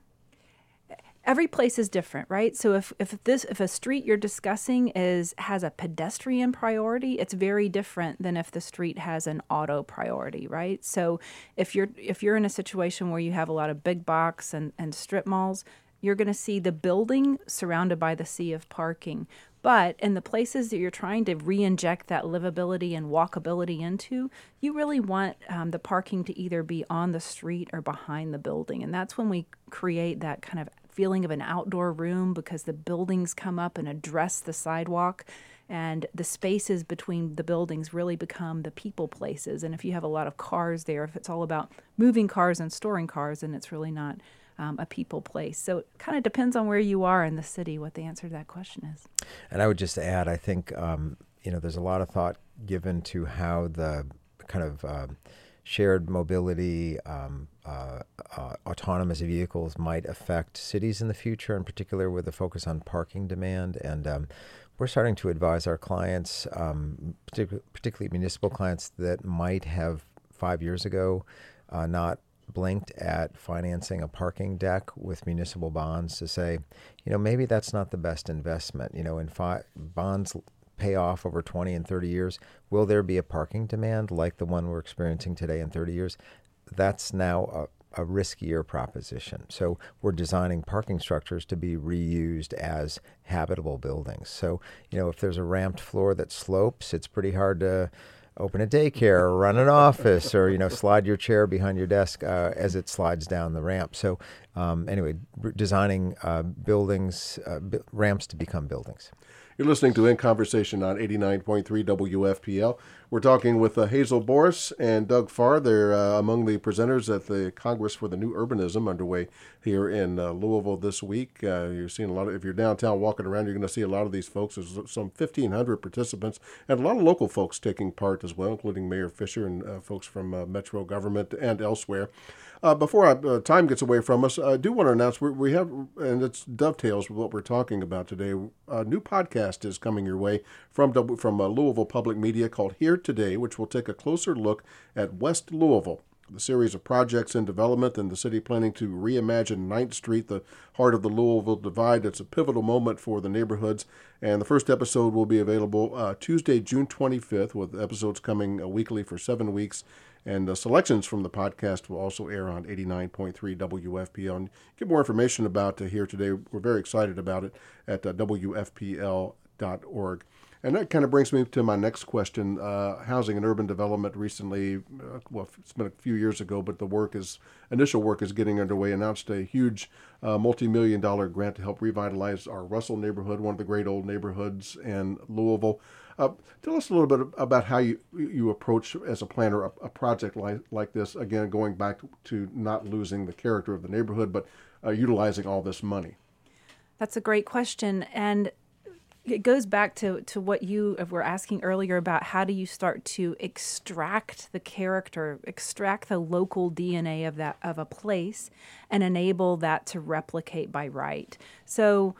Every place is different, right? So if, if this if a street you're discussing is has a pedestrian priority, it's very different than if the street has an auto priority, right? So if you're if you're in a situation where you have a lot of big box and, and strip malls, you're going to see the building surrounded by the sea of parking. But in the places that you're trying to re-inject that livability and walkability into, you really want um, the parking to either be on the street or behind the building. And that's when we create that kind of feeling of an outdoor room, because the buildings come up and address the sidewalk, and the spaces between the buildings really become the people places. And if you have a lot of cars there, if it's all about moving cars and storing cars, then it's really not um, a people place. So it kind of depends on where you are in the city what the answer to that question is. And I would just add, I think, um, you know, there's a lot of thought given to how the kind of uh, shared mobility, um, uh, uh, autonomous vehicles might affect cities in the future, in particular with a focus on parking demand. And um, we're starting to advise our clients, um, partic- particularly municipal clients that might have five years ago uh, not blinked at financing a parking deck with municipal bonds, to say, you know, maybe that's not the best investment. You know, in fi- bonds pay off over twenty and thirty years. Will there be a parking demand like the one we're experiencing today in thirty years? That's now a, a riskier proposition. So we're designing parking structures to be reused as habitable buildings. So, you know, if there's a ramped floor that slopes, it's pretty hard to open a daycare or run an office or, you know, slide your chair behind your desk uh, as it slides down the ramp. So um, anyway, r- designing uh, buildings, uh, b- ramps to become buildings. You're listening to In Conversation on eighty-nine point three W F P L. We're talking with uh, Hazel Borys and Doug Farr. They're uh, among the presenters at the Congress for the New Urbanism underway here in uh, Louisville this week. Uh, you're seeing a lot of, if you're downtown walking around, you're going to see a lot of these folks. There's some fifteen hundred participants and a lot of local folks taking part as well, including Mayor Fisher and uh, folks from uh, Metro government and elsewhere. Uh, before I, uh, time gets away from us, I do want to announce we, we have, and it dovetails with what we're talking about today, a new podcast is coming your way from from uh, Louisville Public Media called Here Today, which will take a closer look at West Louisville, the series of projects in development and the city planning to reimagine ninth Street, the heart of the Louisville Divide. It's a pivotal moment for the neighborhoods, and the first episode will be available uh, Tuesday, June twenty-fifth, with episodes coming uh, weekly for seven weeks. And the selections from the podcast will also air on eighty-nine point three W F P L. And get more information about uh, Here Today. We're very excited about it at uh, W F P L dot org. And that kind of brings me to my next question. Uh, housing and urban development recently, uh, well, it's been a few years ago, but the work is, initial work is getting underway, announced a huge uh, multi-million dollar grant to help revitalize our Russell neighborhood, one of the great old neighborhoods in Louisville. Uh, tell us a little bit about how you you approach, as a planner, a, a project like, like this, again, going back to not losing the character of the neighborhood, but uh, utilizing all this money. That's a great question. And it goes back to, to what you were asking earlier about how do you start to extract the character, extract the local D N A of that of a place and enable that to replicate by right. So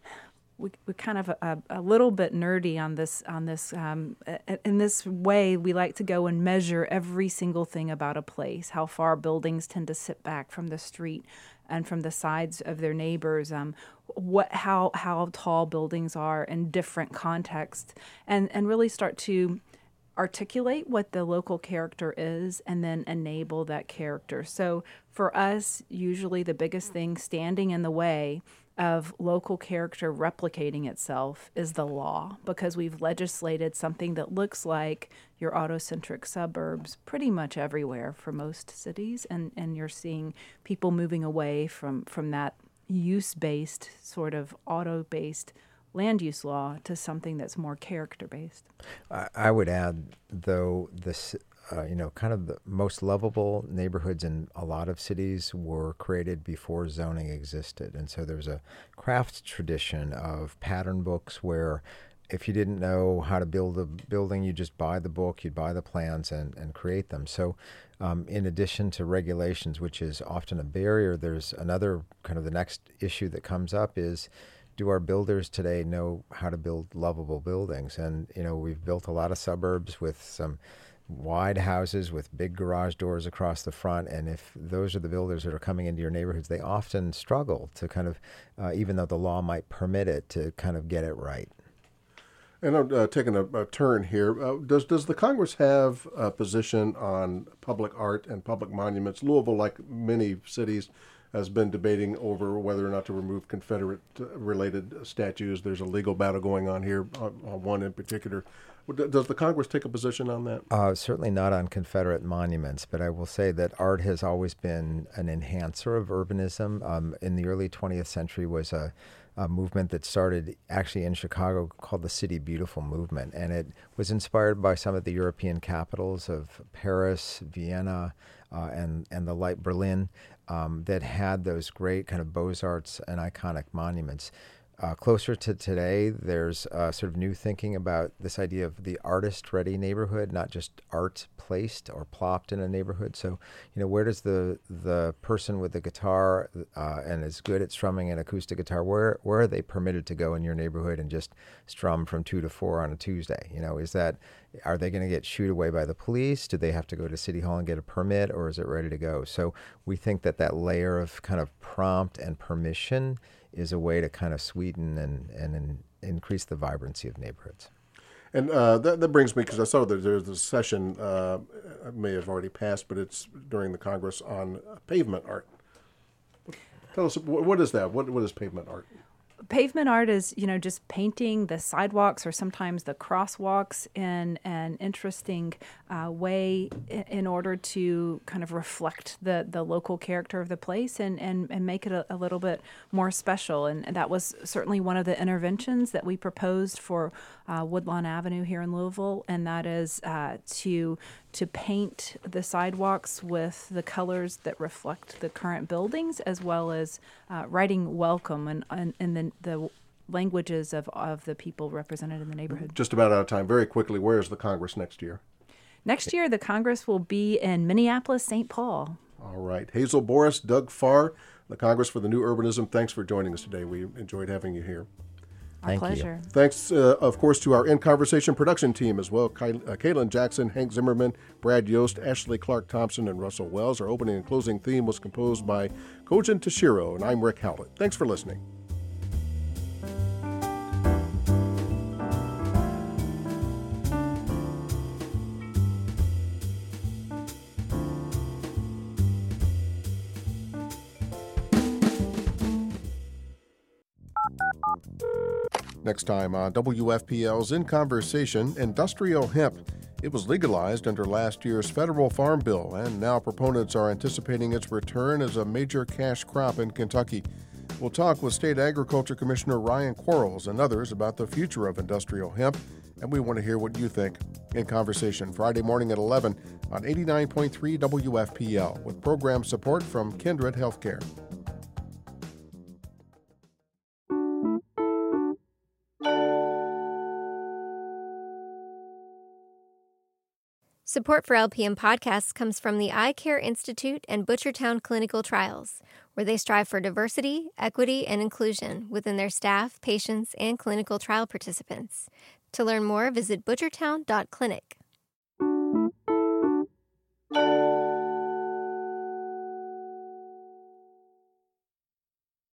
we, we're kind of a, a little bit nerdy on this. On this, um, in this way, we like to go and measure every single thing about a place, how far buildings tend to sit back from the street and from the sides of their neighbors, um, what how how tall buildings are in different contexts, and, and really start to articulate what the local character is and then enable that character. So for us, usually the biggest thing standing in the way of local character replicating itself is the law, because we've legislated something that looks like your autocentric suburbs pretty much everywhere for most cities, and, and you're seeing people moving away from, from that use-based, sort of auto-based land use law to something that's more character-based. I, I would add, though, this Uh, you know, kind of the most lovable neighborhoods in a lot of cities were created before zoning existed. And so there's a craft tradition of pattern books where if you didn't know how to build a building, you just buy the book, you'd buy the plans and, and create them. So um, in addition to regulations, which is often a barrier, there's another kind of the next issue that comes up is, do our builders today know how to build lovable buildings? And, you know, we've built a lot of suburbs with some wide houses with big garage doors across the front, and if those are the builders that are coming into your neighborhoods, they often struggle to kind of, uh, even though the law might permit it, to kind of get it right. And I'm uh, taking a, a turn here. Uh, does does the Congress have a position on public art and public monuments? Louisville, like many cities, has been debating over whether or not to remove Confederate-related statues. There's a legal battle going on here on, on one in particular. Does the Congress take a position on that? Uh, certainly not on Confederate monuments, but I will say that art has always been an enhancer of urbanism. Um, in the early twentieth century was a, a movement that started actually in Chicago called the City Beautiful movement, and it was inspired by some of the European capitals of Paris, Vienna, uh, and, and the light Berlin um, that had those great kind of Beaux-Arts and iconic monuments. Uh, closer to today, there's uh, sort of new thinking about this idea of the artist-ready neighborhood, not just art placed or plopped in a neighborhood. So, you know, where does the the person with the guitar uh, and is good at strumming an acoustic guitar, where where are they permitted to go in your neighborhood and just strum from two to four on a Tuesday? You know, is that, are they going to get shooed away by the police? Do they have to go to City Hall and get a permit, or is it ready to go? So we think that that layer of kind of prompt and permission is a way to kind of sweeten and, and, and increase the vibrancy of neighborhoods. And uh, that, that brings me, because I saw that there's a session, uh, it may have already passed, but it's during the Congress on pavement art. Tell us, what is that? What What is pavement art? Pavement art is, you know, just painting the sidewalks or sometimes the crosswalks in an interesting uh, way in, in order to kind of reflect the, the local character of the place and, and, and make it a, a little bit more special. And, and that was certainly one of the interventions that we proposed for uh, Woodlawn Avenue here in Louisville, and that is uh, to to paint the sidewalks with the colors that reflect the current buildings, as well as uh, writing welcome and in, in, in the, the languages of, of the people represented in the neighborhood. Just about out of time. Very quickly, where is the Congress next year? Next year, the Congress will be in Minneapolis, Saint Paul. All right. Hazel Borras, Doug Farr, the Congress for the New Urbanism, thanks for joining us today. We enjoyed having you here. Our Thank pleasure. You. Thanks, uh, of course, to our In Conversation production team as well. Ky- uh, Kaylin Jackson, Hank Zimmerman, Brad Yost, Ashley Clark Thompson, and Russell Wells. Our opening and closing theme was composed by Kojin Tashiro, and I'm Rick Howlett. Thanks for listening. Next time on W F P L's In Conversation, industrial hemp. It was legalized under last year's federal farm bill, and now proponents are anticipating its return as a major cash crop in Kentucky. We'll talk with State Agriculture Commissioner Ryan Quarles and others about the future of industrial hemp, and we want to hear what you think. In Conversation, Friday morning at eleven on eighty-nine point three W F P L, with program support from Kindred Healthcare. Support for L P M Podcasts comes from the Eye Care Institute and Butchertown Clinical Trials, where they strive for diversity, equity, and inclusion within their staff, patients, and clinical trial participants. To learn more, visit butchertown dot clinic.